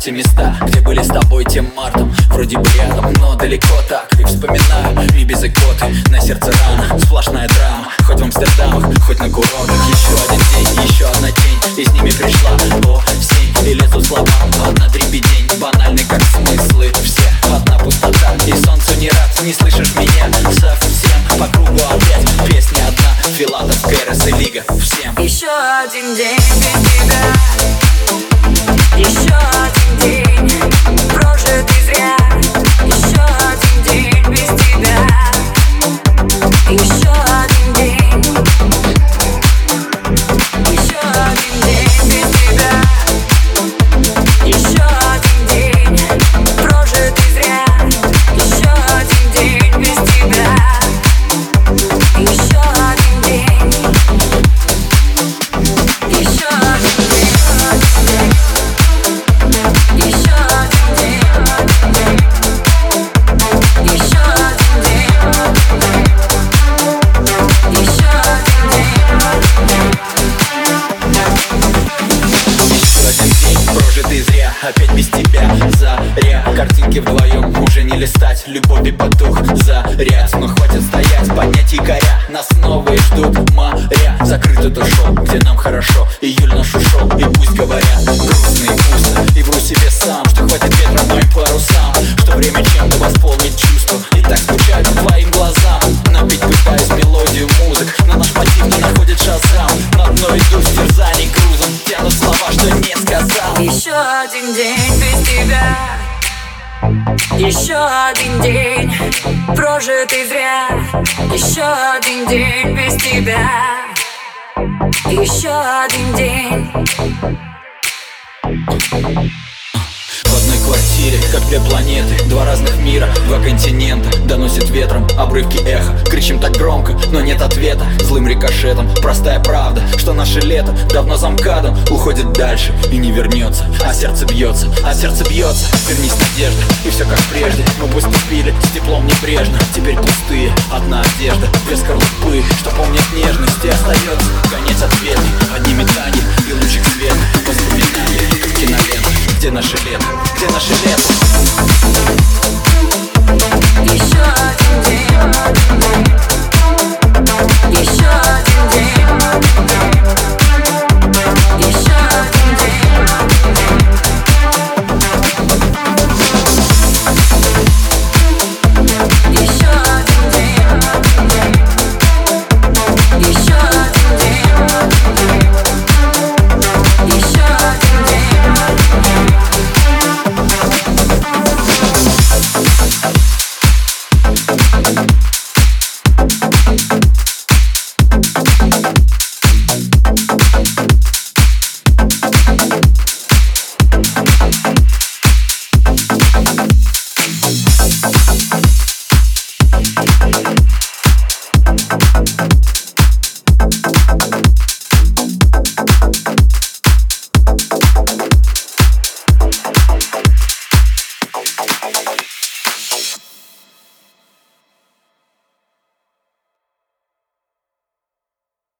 те места, где были с тобой тем мартом. Вроде бы рядом, но далеко так. И вспоминаю, и без икоты, на сердце рана, сплошная драма. Хоть в Амстердамах, хоть на курортах. Еще один день, еще одна тень, и с ними пришла осень. И лезут слова, одна дребедень, банальный как смыслы все. Одна пустота, и солнцу не рад. Не слышишь меня совсем, по кругу опять песня одна. Филатов, Кэрос и Лига, всем. Еще один день без тебя. Еще один день прожитый зря. Еще один день без тебя. Еще один день. Еще один день без тебя. Еще один день прожитый зря. Еще один день без тебя. Еще один день. Еще один день. Еще один день. Еще один день. Еще один день прожитый зря, опять без тебя. Заря, картинки вдвоем уже не листать. Любовь и потух заряд, но хватит стоять, поднять якоря. Нас новые ждут моря. Закрыто то шоу, где нам хорошо. Июль наш ушел, и пусть говорят грустно и пусто. И вру себе сам, что хватит ветра моим парусам, что время чем-то восполнить чувства. И так скучаю по твоим глазам. Напить пытаюсь мелодию музык, но наш мотив не находит шазам. На дно иду с терзаний грузом, тянут слова, что не сказал. Еще один день без тебя. Еще один день прожитый зря. Еще один день без тебя. Еще один день. В одной квартире, как две планеты, два разных мира, два континента. Доносит ветром обрывки эха. Кричим так громко, но нет ответа. Злым рикошетом, простая правда, что наше лето давно за МКАДом уходит дальше и не вернется. А сердце бьется, вернись, надежда, и все как прежде. Мы поступили с теплом небрежно. Теперь пустые, одна одежда, без скорлупы, что помнят небо.